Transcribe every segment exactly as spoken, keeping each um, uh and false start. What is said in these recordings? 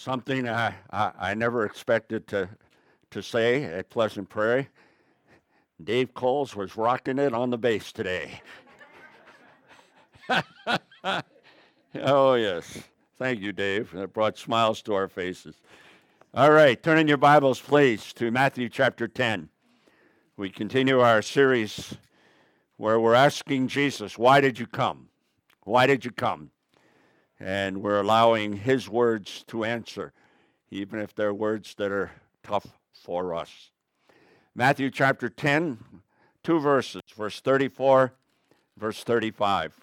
Something I, I, I never expected to, to say at Pleasant Prairie. Dave Coles was rocking it on the bass today. Oh, yes. Thank you, Dave. That brought smiles to our faces. All right, turn in your Bibles, please, to Matthew chapter ten. We continue our series where we're asking Jesus, why did you come? Why did you come? And we're allowing his words to answer, even if they're words that are tough for us. Matthew chapter ten, two verses, verse thirty-four, verse thirty-five.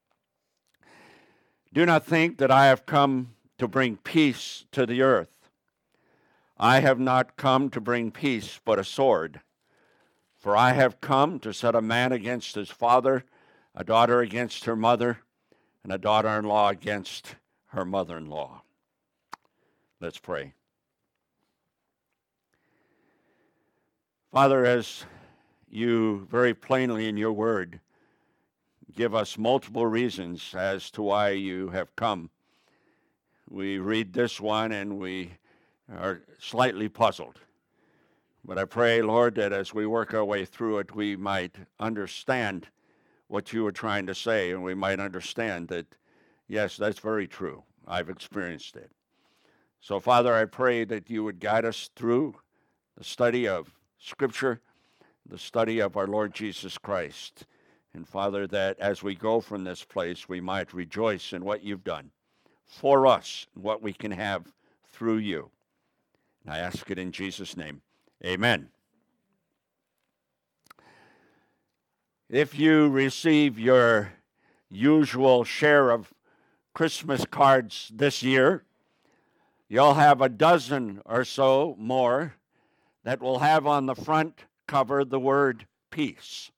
Do not think that I have come to bring peace to the earth. I have not come to bring peace, but a sword. For I have come to set a man against his father, a daughter against her mother, and a daughter-in-law against her mother-in-law. Let's pray. Father, as you very plainly in your word give us multiple reasons as to why you have come, we read this one and we are slightly puzzled. But I pray, Lord, that as we work our way through it, we might understand what you were trying to say, and we might understand that, yes, that's very true. I've experienced it. So, Father, I pray that you would guide us through the study of Scripture, the study of our Lord Jesus Christ. And, Father, that as we go from this place, we might rejoice in what you've done for us, and what we can have through you. And I ask it in Jesus' name. Amen. If you receive your usual share of Christmas cards this year, you'll have a dozen or so more that will have on the front cover the word peace.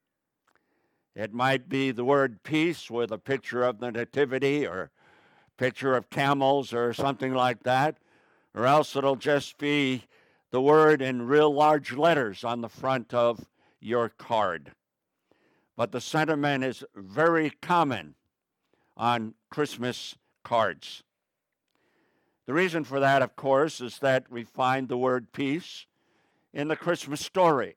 It might be the word peace with a picture of the nativity or picture of camels or something like that, or else it'll just be the word in real large letters on the front of your card. But the sentiment is very common on Christmas cards. The reason for that, of course, is that we find the word peace in the Christmas story.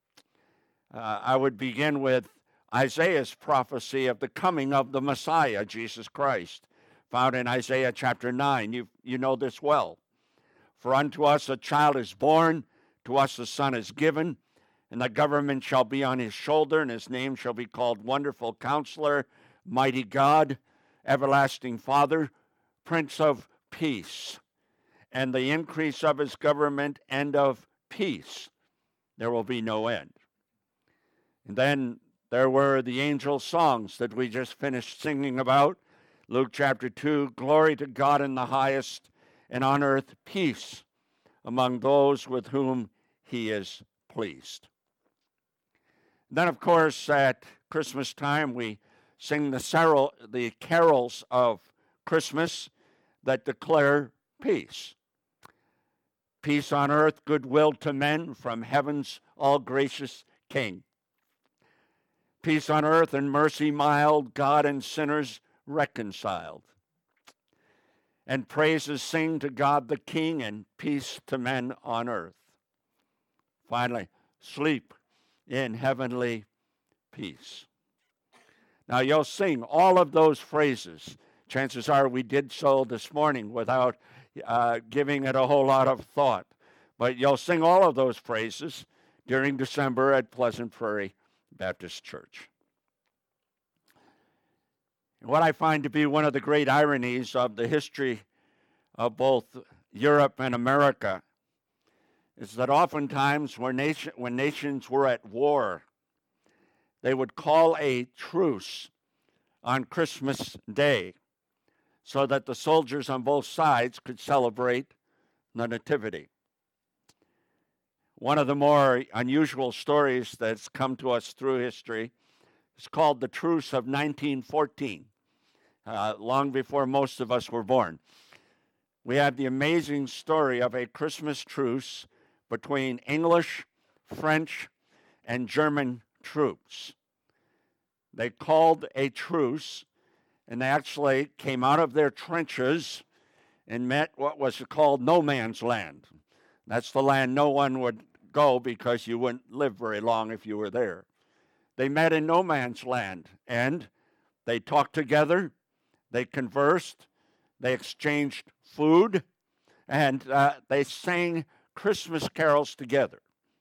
Uh, I would begin with Isaiah's prophecy of the coming of the Messiah, Jesus Christ, found in Isaiah chapter nine. You, you know this well. For unto us a child is born, to us a son is given, and the government shall be on his shoulder, and his name shall be called Wonderful Counselor, Mighty God, Everlasting Father, Prince of Peace. And the increase of his government and of peace, there will be no end. And then there were the angel songs that we just finished singing about. Luke chapter two, glory to God in the highest, and on earth peace among those with whom he is pleased. Then, of course, at Christmas time, we sing the, carol, the carols of Christmas that declare peace. Peace on earth, goodwill to men, from heaven's all-gracious King. Peace on earth and mercy mild, God and sinners reconciled. And praises sing to God the King, and peace to men on earth. Finally, sleep in heavenly peace. Now, you'll sing all of those phrases. Chances are we did so this morning without uh, giving it a whole lot of thought. But you'll sing all of those phrases during December at Pleasant Prairie Baptist Church. What I find to be one of the great ironies of the history of both Europe and America is that oftentimes when, nation, when nations were at war, they would call a truce on Christmas Day so that the soldiers on both sides could celebrate the Nativity. One of the more unusual stories that's come to us through history is called the Truce of nineteen fourteen, uh, long before most of us were born. We have the amazing story of a Christmas truce between English, French, and German troops. They called a truce, and they actually came out of their trenches and met what was called no man's land. That's the land no one would go because you wouldn't live very long if you were there. They met in no man's land, and they talked together, they conversed, they exchanged food, and uh, they sang Christmas carols together.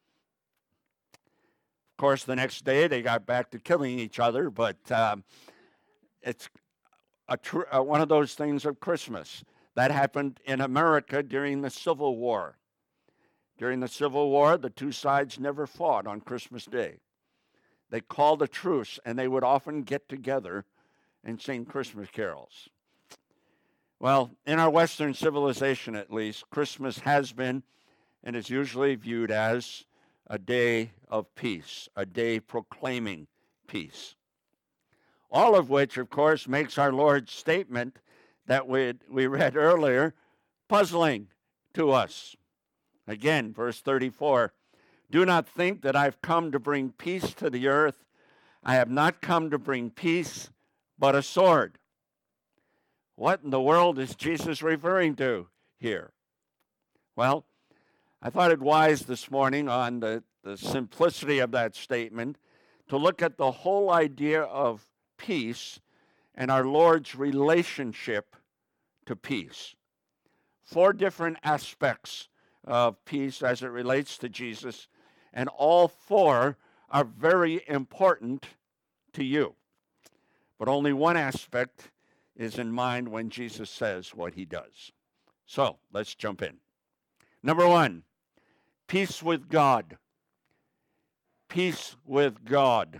Of course, the next day they got back to killing each other, but um, it's a tr- uh, one of those things of Christmas. That happened in America during the Civil War. During the Civil War, the two sides never fought on Christmas Day. They called a truce, and they would often get together and sing Christmas carols. Well, in our Western civilization at least, Christmas has been and is usually viewed as a day of peace, a day proclaiming peace. All of which, of course, makes our Lord's statement that we, we read earlier puzzling to us. Again, verse thirty-four, do not think that I've come to bring peace to the earth. I have not come to bring peace, but a sword. What in the world is Jesus referring to here? Well, I thought it wise this morning on the, the simplicity of that statement to look at the whole idea of peace and our Lord's relationship to peace. Four different aspects of peace as it relates to Jesus, and all four are very important to you. But only one aspect is in mind when Jesus says what he does. So, let's jump in. Number one, peace with God. Peace with God.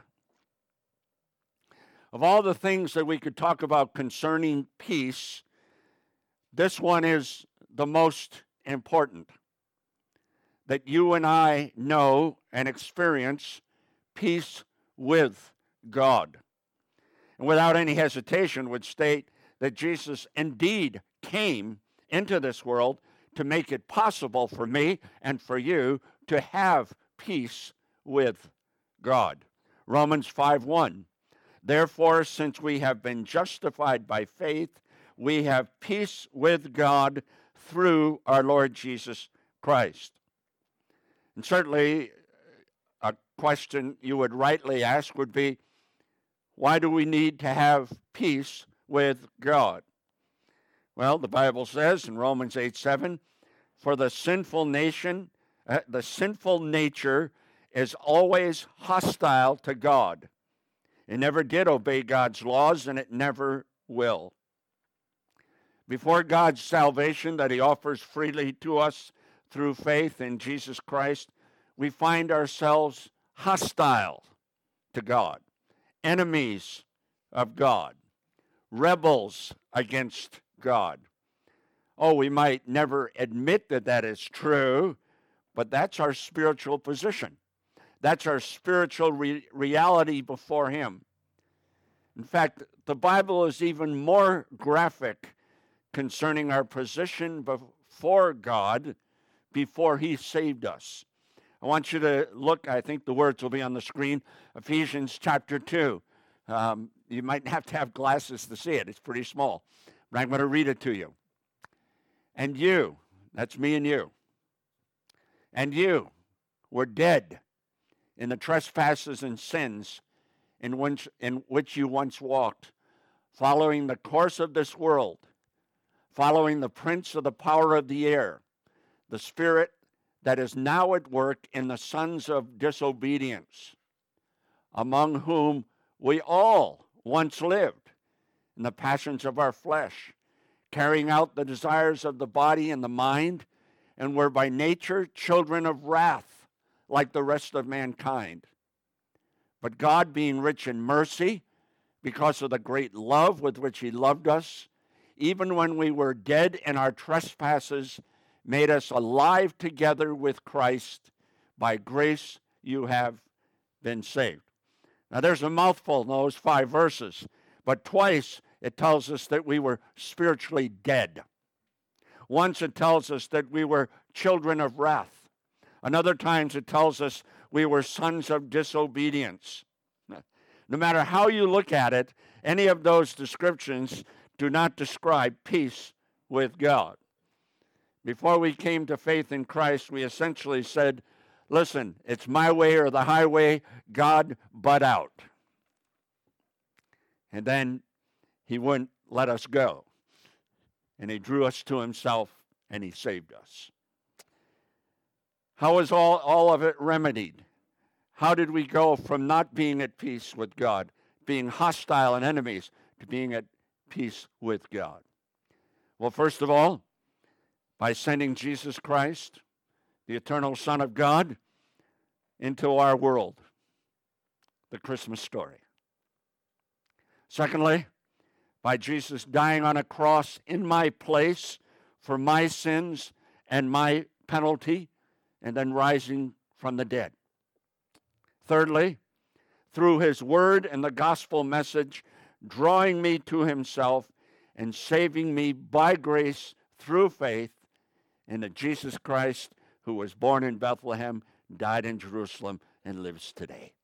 Of all the things that we could talk about concerning peace, this one is the most important. That you and I know and experience peace with God. And without any hesitation would state that Jesus indeed came into this world to make it possible for me and for you to have peace with God. Romans five one. Therefore, since we have been justified by faith, we have peace with God through our Lord Jesus Christ. And certainly, a question you would rightly ask would be, why do we need to have peace with God? Well, the Bible says in Romans eight seven, for the sinful nation, uh, the sinful nature is always hostile to God. It never did obey God's laws, and it never will. Before God's salvation that he offers freely to us through faith in Jesus Christ, we find ourselves hostile to God, enemies of God, rebels against God. Oh, we might never admit that that is true, but that's our spiritual position. That's our spiritual re- reality before him. In fact, the Bible is even more graphic concerning our position before God before he saved us. I want you to look, I think the words will be on the screen, Ephesians chapter two. Um, you might have to have glasses to see it. It's pretty small. But I'm going to read it to you. And you, that's me and you, and you were dead in the trespasses and sins in which, in which you once walked, following the course of this world, following the prince of the power of the air, the spirit that is now at work in the sons of disobedience, among whom we all once lived in the passions of our flesh, carrying out the desires of the body and the mind, and were by nature children of wrath, like the rest of mankind. But God, being rich in mercy, because of the great love with which he loved us, even when we were dead in our trespasses, made us alive together with Christ. By grace you have been saved. Now there's a mouthful in those five verses, but twice it tells us that we were spiritually dead. Once it tells us that we were children of wrath. Another times it tells us we were sons of disobedience. No matter how you look at it, any of those descriptions do not describe peace with God. Before we came to faith in Christ, we essentially said, listen, it's my way or the highway, God, butt out. And then he wouldn't let us go. And he drew us to himself, and he saved us. How was all, all of it remedied? How did we go from not being at peace with God, being hostile and enemies, to being at peace with God? Well, first of all, by sending Jesus Christ, the eternal Son of God, into our world, the Christmas story. Secondly, by Jesus dying on a cross in my place for my sins and my penalty, and then rising from the dead. Thirdly, through his word and the gospel message, drawing me to himself and saving me by grace through faith in the Jesus Christ who was born in Bethlehem, died in Jerusalem, and lives today.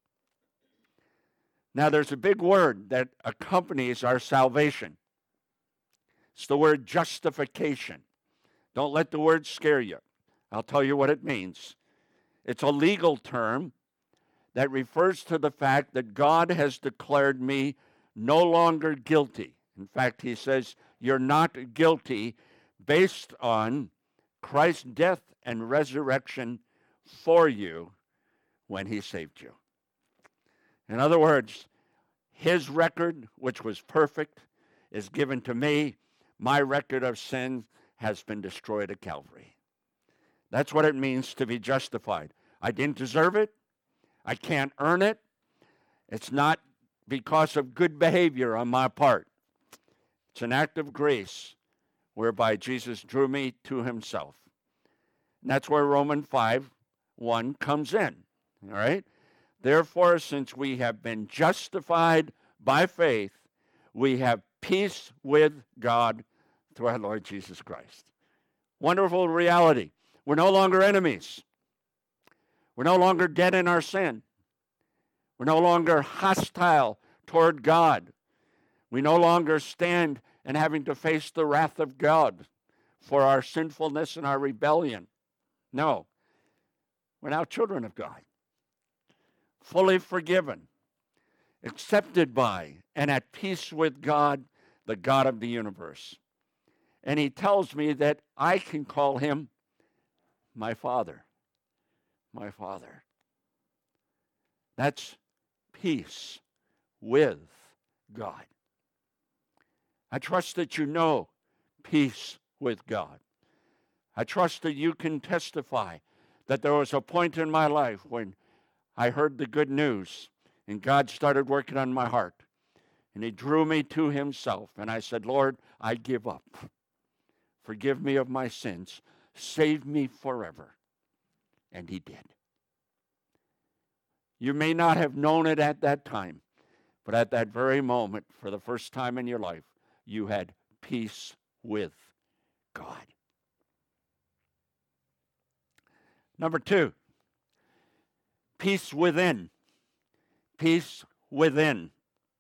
Now, there's a big word that accompanies our salvation. It's the word justification. Don't let the word scare you. I'll tell you what it means. It's a legal term that refers to the fact that God has declared me no longer guilty. In fact, he says, you're not guilty based on Christ's death and resurrection for you when he saved you. In other words, his record, which was perfect, is given to me. My record of sin has been destroyed at Calvary. That's what it means to be justified. I didn't deserve it. I can't earn it. It's not because of good behavior on my part. It's an act of grace whereby Jesus drew me to himself. And that's where Romans five one comes in. All right? Therefore, since we have been justified by faith, we have peace with God through our Lord Jesus Christ. Wonderful reality. We're no longer enemies. We're no longer dead in our sin. We're no longer hostile toward God. We no longer stand and having to face the wrath of God for our sinfulness and our rebellion. No. We're now children of God. Fully forgiven, accepted by, and at peace with God, the God of the universe. And he tells me that I can call him my Father. My Father. That's peace with God. I trust that you know peace with God. I trust that you can testify that there was a point in my life when I heard the good news and God started working on my heart. And he drew me to himself. And I said, Lord, I give up. Forgive me of my sins. Save me forever. And he did. You may not have known it at that time, but at that very moment, for the first time in your life, you had peace with God. Number two, peace within. Peace within.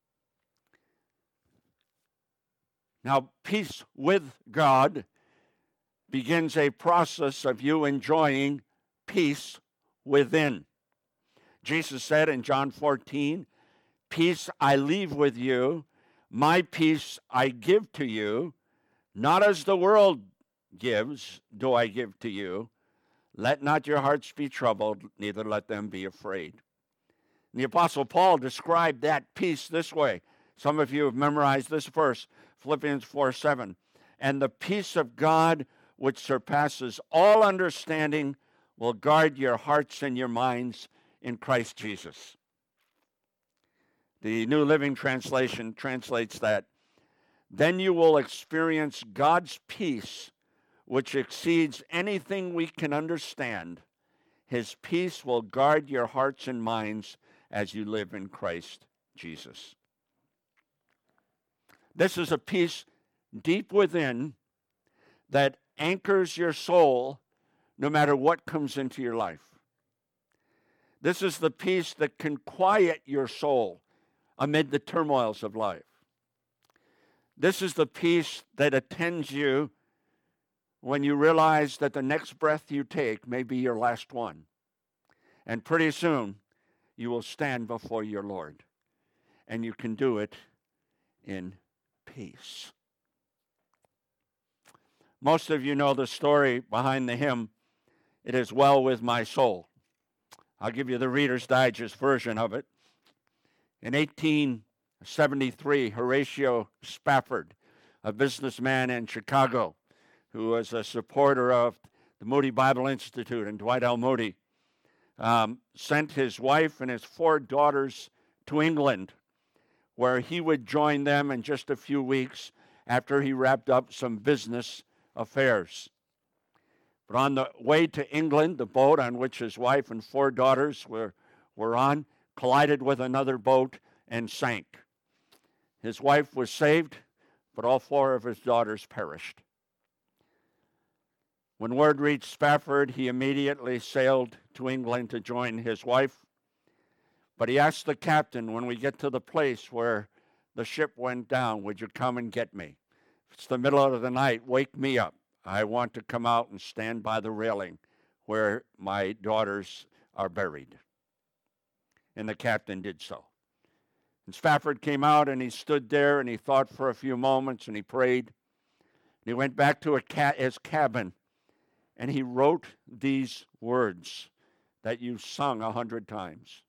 Now, peace with God begins a process of you enjoying peace within. Jesus said in John fourteen, peace I leave with you, my peace I give to you, not as the world gives do I give to you. Let not your hearts be troubled, neither let them be afraid. And the Apostle Paul described that peace this way. Some of you have memorized this verse, Philippians four seven. And the peace of God, which surpasses all understanding, will guard your hearts and your minds in Christ Jesus. The New Living Translation translates that, then you will experience God's peace, which exceeds anything we can understand. His peace will guard your hearts and minds as you live in Christ Jesus. This is a peace deep within that anchors your soul no matter what comes into your life. This is the peace that can quiet your soul amid the turmoils of life. This is the peace that attends you when you realize that the next breath you take may be your last one. And pretty soon, you will stand before your Lord. And you can do it in peace. Most of you know the story behind the hymn, "It Is Well With My Soul." I'll give you the Reader's Digest version of it. In eighteen seventy-three, Horatio Spafford, a businessman in Chicago, who was a supporter of the Moody Bible Institute and Dwight L. Moody, um, sent his wife and his four daughters to England, where he would join them in just a few weeks after he wrapped up some business affairs. But on the way to England, the boat on which his wife and four daughters were, were on collided with another boat and sank. His wife was saved, but all four of his daughters perished. When word reached Spafford, he immediately sailed to England to join his wife. But he asked the captain, when we get to the place where the ship went down, would you come and get me? If it's the middle of the night, wake me up. I want to come out and stand by the railing where my daughters are buried. And the captain did so. And Spafford came out and he stood there and he thought for a few moments and he prayed. And he went back to a ca- his cabin and he wrote these words that you've sung a hundred times.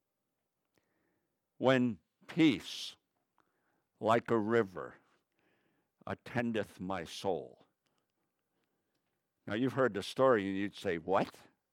When peace, like a river, attendeth my soul. Now, you've heard the story, and you'd say, what?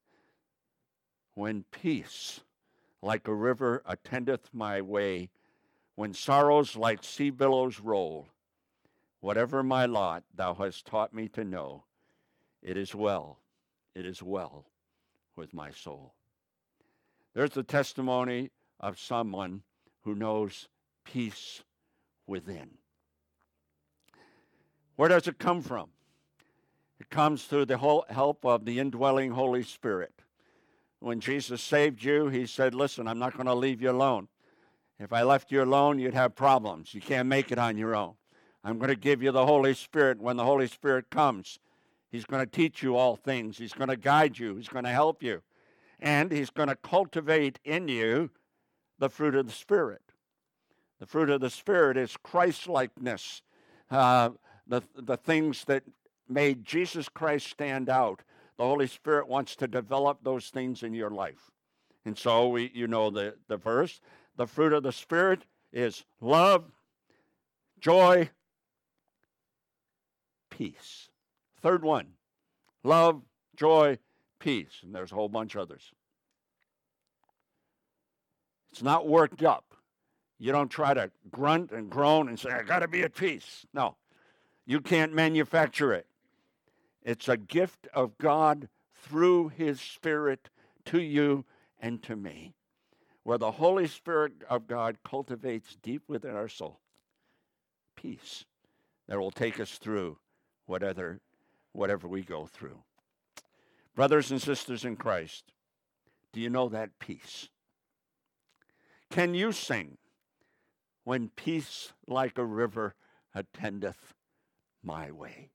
When peace, like a river, attendeth my way, when sorrows like sea billows roll, whatever my lot, thou hast taught me to know, it is well, it is well with my soul. There's the testimony of someone who knows peace within. Where does it come from? It comes through the whole help of the indwelling Holy Spirit. When Jesus saved you, he said, listen, I'm not going to leave you alone. If I left you alone, you'd have problems. You can't make it on your own. I'm going to give you the Holy Spirit. When the Holy Spirit comes, he's going to teach you all things. He's going to guide you. He's going to help you. And he's going to cultivate in you the fruit of the Spirit. The fruit of the Spirit is Christ-likeness, uh, the, the things that made Jesus Christ stand out. The Holy Spirit wants to develop those things in your life. And so we, you know the, the verse. The fruit of the Spirit is love, joy, peace. Third one, love, joy, peace. And there's a whole bunch of others. It's not worked up. You don't try to grunt and groan and say, I got to be at peace. No, you can't manufacture it. It's a gift of God through his Spirit to you and to me, where the Holy Spirit of God cultivates deep within our soul peace that will take us through whatever, whatever we go through. Brothers and sisters in Christ, do you know that peace? Can you sing, when peace like a river attendeth my way?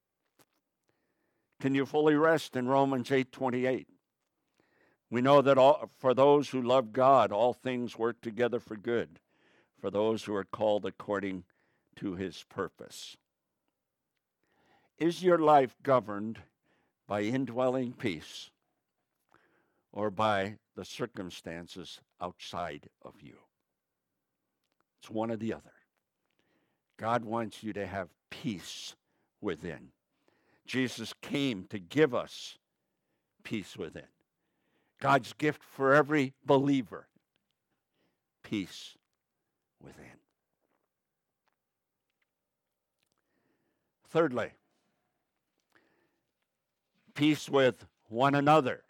Can you fully rest in Romans eight twenty-eight? We know that all, for those who love God, all things work together for good, for those who are called according to his purpose. Is your life governed by indwelling peace or by the circumstances outside of you? It's one or the other. God wants you to have peace within. Jesus came to give us peace within. God's gift for every believer, peace within. Thirdly, peace with one another.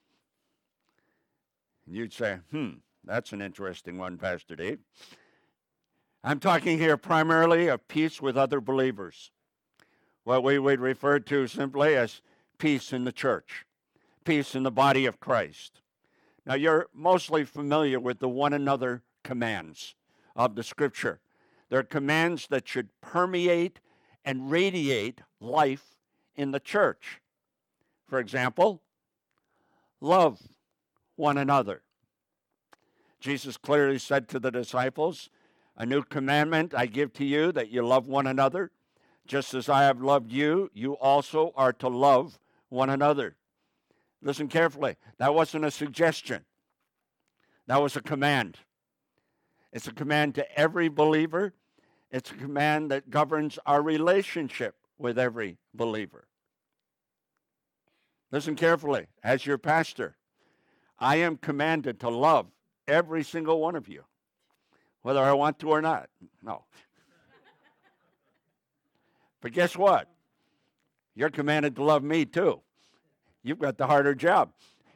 And you'd say, hmm, that's an interesting one, Pastor Dave. I'm talking here primarily of peace with other believers, what we would refer to simply as peace in the church, peace in the body of Christ. Now, you're mostly familiar with the one another commands of the Scripture. They're commands that should permeate and radiate life in the church. For example, love one another. Jesus clearly said to the disciples, "A new commandment I give to you, that you love one another. Just as I have loved you, you also are to love one another." Listen carefully. That wasn't a suggestion. That was a command. It's a command to every believer. It's a command that governs our relationship with every believer. Listen carefully. As your pastor, I am commanded to love every single one of you, whether I want to or not. No. But guess what? You're commanded to love me too. You've got the harder job.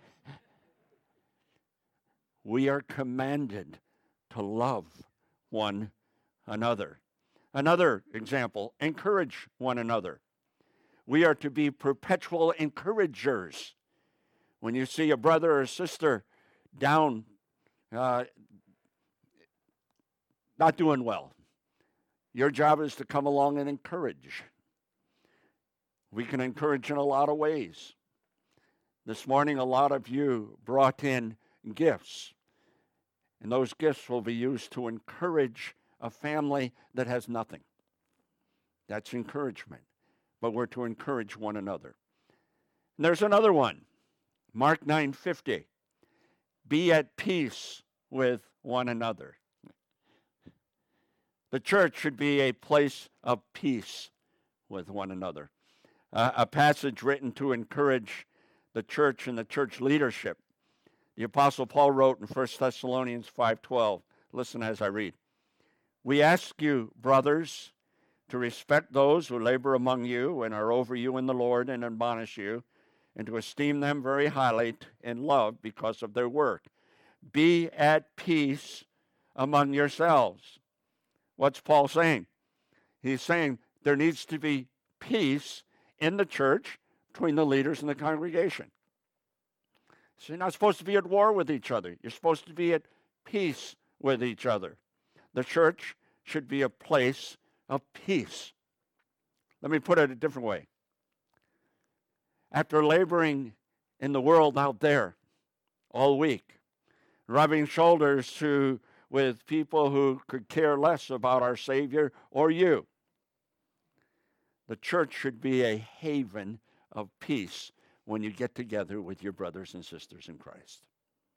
We are commanded to love one another. Another example, encourage one another. We are to be perpetual encouragers. When you see a brother or sister down, uh, not doing well, your job is to come along and encourage. We can encourage in a lot of ways. This morning, a lot of you brought in gifts, and those gifts will be used to encourage a family that has nothing. That's encouragement, but we're to encourage one another. And there's another one, Mark nine fifty. Be at peace with one another. The church should be a place of peace with one another. Uh, a passage written to encourage the church and the church leadership. The Apostle Paul wrote in First Thessalonians five twelve. Listen as I read. We ask you, brothers, to respect those who labor among you and are over you in the Lord and admonish you, and to esteem them very highly in love because of their work. Be at peace among yourselves. What's Paul saying? He's saying there needs to be peace in the church between the leaders and the congregation. So you're not supposed to be at war with each other. You're supposed to be at peace with each other. The church should be a place of peace. Let me put it a different way. After laboring in the world out there all week, rubbing shoulders to, with people who could care less about our Savior or you, the church should be a haven of peace when you get together with your brothers and sisters in Christ.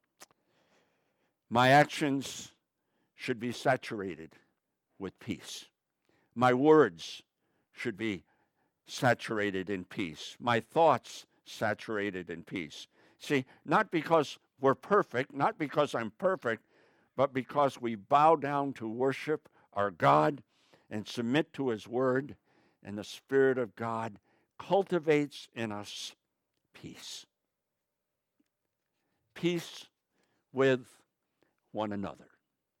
My actions should be saturated with peace. My words should be saturated in peace. My thoughts saturated in peace. See, not because we're perfect, not because I'm perfect, but because we bow down to worship our God and submit to His Word, and the Spirit of God cultivates in us peace. Peace with one another.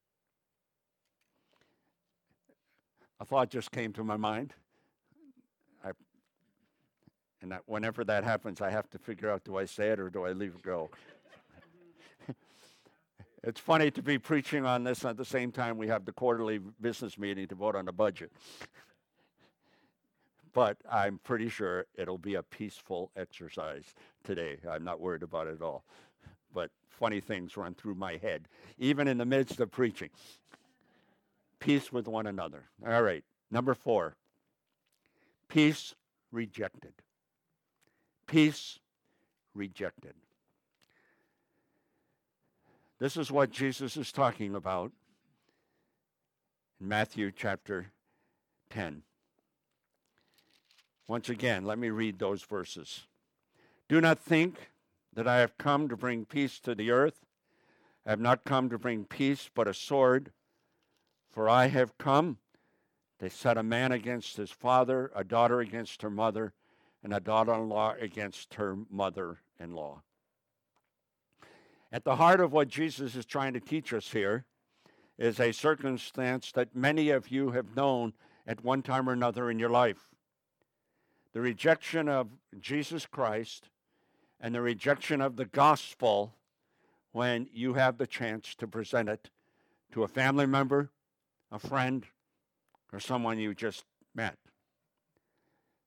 A thought just came to my mind. I, and that whenever that happens, I have to figure out, do I say it or do I leave it go? It's funny to be preaching on this at the same time we have the quarterly business meeting to vote on the budget. But I'm pretty sure it'll be a peaceful exercise today. I'm not worried about it at all. But funny things run through my head, even in the midst of preaching. Peace with one another. All right, number four. Peace rejected. Peace rejected. This is what Jesus is talking about in Matthew chapter ten. Once again, let me read those verses. Do not think that I have come to bring peace to the earth. I have not come to bring peace, but a sword. For I have come to set a man against his father, a daughter against her mother, and a daughter-in-law against her mother-in-law. At the heart of what Jesus is trying to teach us here is a circumstance that many of you have known at one time or another in your life. The rejection of Jesus Christ and the rejection of the gospel when you have the chance to present it to a family member, a friend, or someone you just met.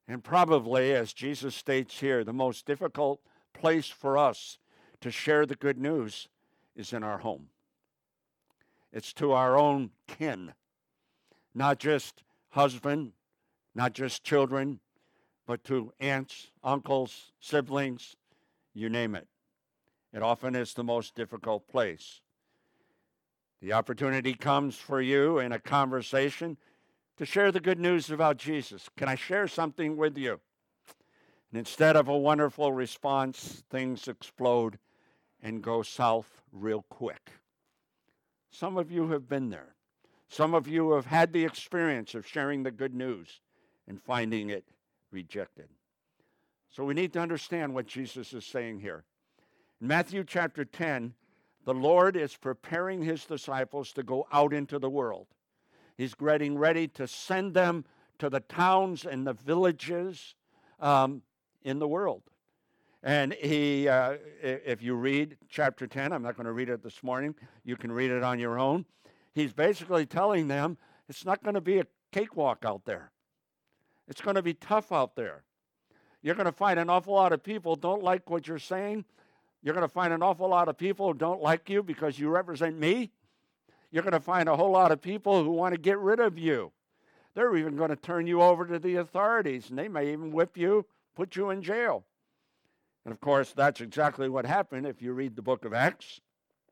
And probably, as Jesus states here, the most difficult place for us to share the good news is in our home. It's to our own kin, not just husband, not just children, but to aunts, uncles, siblings, you name it. It often is the most difficult place. The opportunity comes for you in a conversation to share the good news about Jesus. Can I share something with you? And instead of a wonderful response, things explode and go south real quick. Some of you have been there. Some of you have had the experience of sharing the good news and finding it rejected. So we need to understand what Jesus is saying here. In Matthew chapter ten, the Lord is preparing his disciples to go out into the world. He's getting ready to send them to the towns and the villages um, in the world. And he, uh, if you read chapter ten, I'm not going to read it this morning. You can read it on your own. He's basically telling them it's not going to be a cakewalk out there. It's going to be tough out there. You're going to find an awful lot of people don't like what you're saying. You're going to find an awful lot of people who don't like you because you represent me. You're going to find a whole lot of people who want to get rid of you. They're even going to turn you over to the authorities, and they may even whip you, put you in jail. And of course, that's exactly what happened if you read the book of Acts.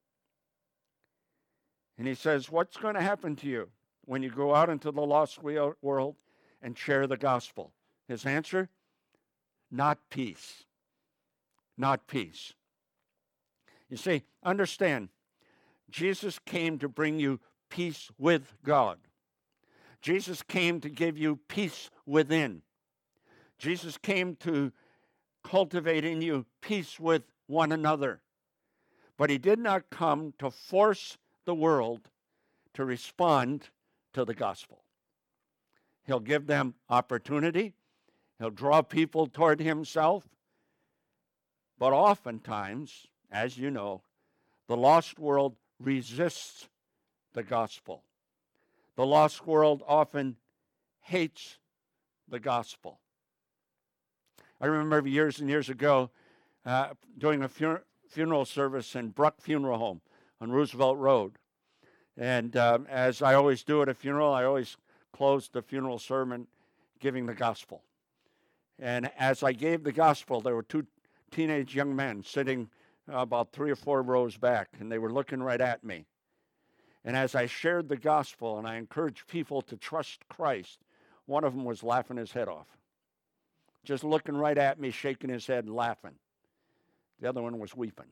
And he says, what's going to happen to you when you go out into the lost world and share the gospel? His answer, not peace. Not peace. You see, understand, Jesus came to bring you peace with God. Jesus came to give you peace within. Jesus came to cultivate in you peace with one another. But he did not come to force the world to respond to the gospel. He'll give them opportunity. He'll draw people toward himself. But oftentimes, as you know, the lost world resists the gospel. The lost world often hates the gospel. I remember years and years ago uh, doing a fu- funeral service in Bruck Funeral Home on Roosevelt Road. And um, as I always do at a funeral, I always close the funeral sermon giving the gospel. And as I gave the gospel, there were two teenage young men sitting uh, about three or four rows back, and they were looking right at me. And as I shared the gospel and I encouraged people to trust Christ, one of them was laughing his head off. Just looking right at me, shaking his head and laughing. The other one was weeping.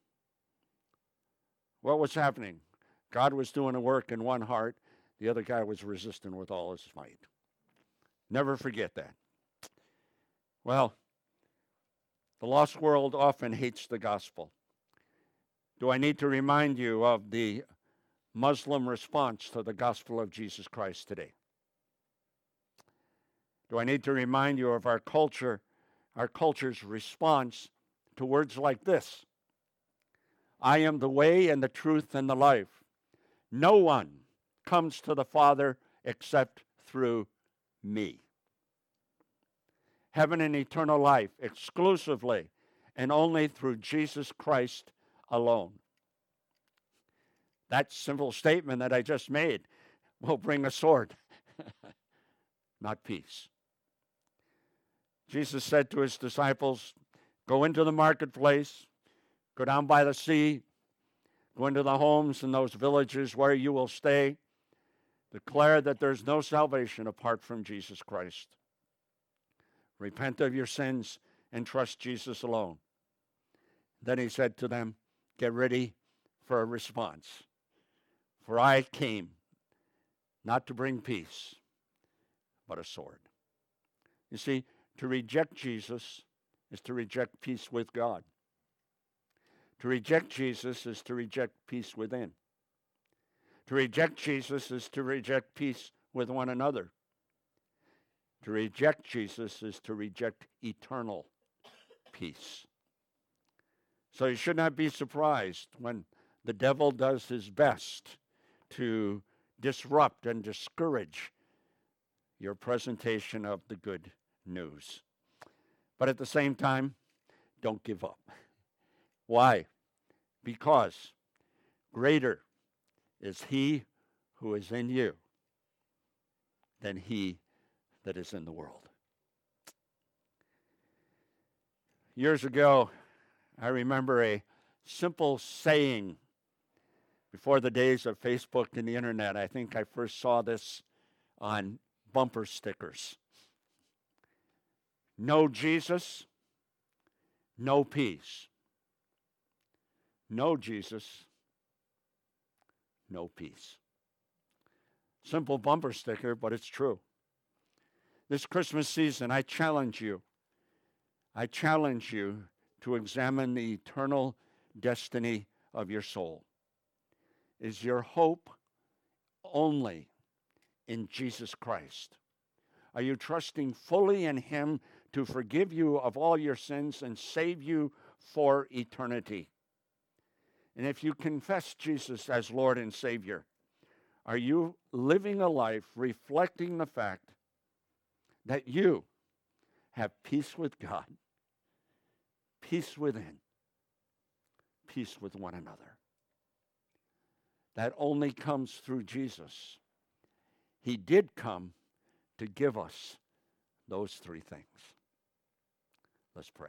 What was happening? God was doing a work in one heart. The other guy was resisting with all his might. Never forget that. Well, the lost world often hates the gospel. Do I need to remind you of the Muslim response to the gospel of Jesus Christ today? Do I need to remind you of our culture, our culture's response to words like this? I am the way and the truth and the life. No one comes to the Father except through me. Heaven and eternal life exclusively and only through Jesus Christ alone. That simple statement that I just made will bring a sword, not peace. Jesus said to his disciples, go into the marketplace, go down by the sea, go into the homes and those villages where you will stay. Declare that there's no salvation apart from Jesus Christ. Repent of your sins and trust Jesus alone. Then he said to them, get ready for a response. For I came not to bring peace, but a sword. You see, to reject Jesus is to reject peace with God. To reject Jesus is to reject peace within. To reject Jesus is to reject peace with one another. To reject Jesus is to reject eternal peace. So you should not be surprised when the devil does his best to disrupt and discourage your presentation of the good news. But at the same time, don't give up. Why? Because greater is he who is in you than he that is in the world. Years ago, I remember a simple saying before the days of Facebook and the internet. I think I first saw this on bumper stickers. No Jesus, no peace. No Jesus, no peace. Simple bumper sticker, but it's true. This Christmas season, I challenge you. I challenge you to examine the eternal destiny of your soul. Is your hope only in Jesus Christ? Are you trusting fully in him to forgive you of all your sins and save you for eternity? And if you confess Jesus as Lord and Savior, are you living a life reflecting the fact that you have peace with God, peace within, peace with one another? That only comes through Jesus. He did come to give us those three things. Let's pray.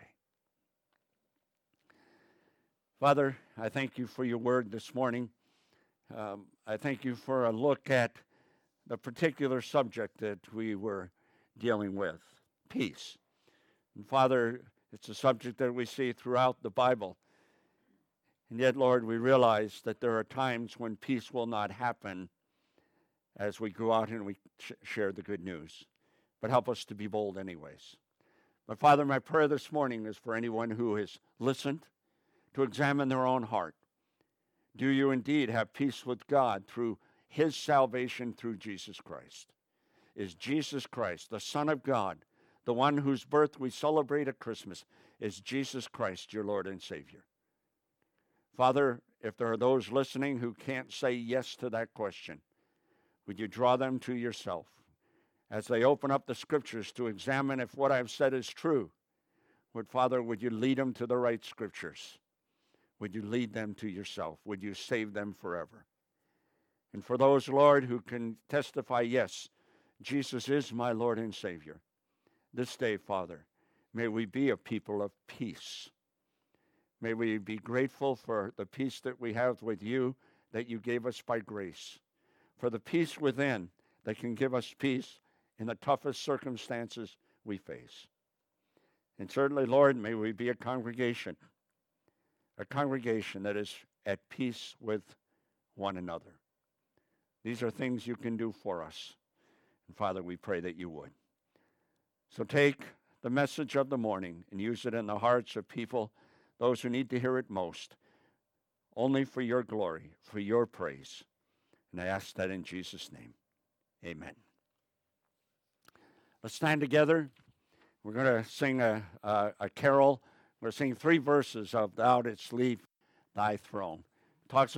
Father, I thank you for your word this morning. Um, I thank you for a look at the particular subject that we were dealing with, peace. And Father, it's a subject that we see throughout the Bible. And yet, Lord, we realize that there are times when peace will not happen as we go out and we sh- share the good news. But help us to be bold anyways. But Father, my prayer this morning is for anyone who has listened to examine their own heart. Do you indeed have peace with God through his salvation through Jesus Christ? Is Jesus Christ, the Son of God, the one whose birth we celebrate at Christmas, is Jesus Christ your Lord and Savior? Father, if there are those listening who can't say yes to that question, would you draw them to yourself as they open up the scriptures to examine if what I've said is true? Would, Father, would you lead them to the right scriptures? Would you lead them to yourself? Would you save them forever? And for those, Lord, who can testify, yes, Jesus is my Lord and Savior, this day, Father, may we be a people of peace. May we be grateful for the peace that we have with you, that you gave us by grace, for the peace within that can give us peace in the toughest circumstances we face. And certainly, Lord, may we be a congregation, a congregation that is at peace with one another. These are things you can do for us. And Father, we pray that you would. So take the message of the morning and use it in the hearts of people, those who need to hear it most, only for your glory, for your praise. And I ask that in Jesus' name. Amen. Let's stand together. We're going to sing a, a, a carol. We're going to sing three verses of Thou Didst Leave Thy Throne. It talks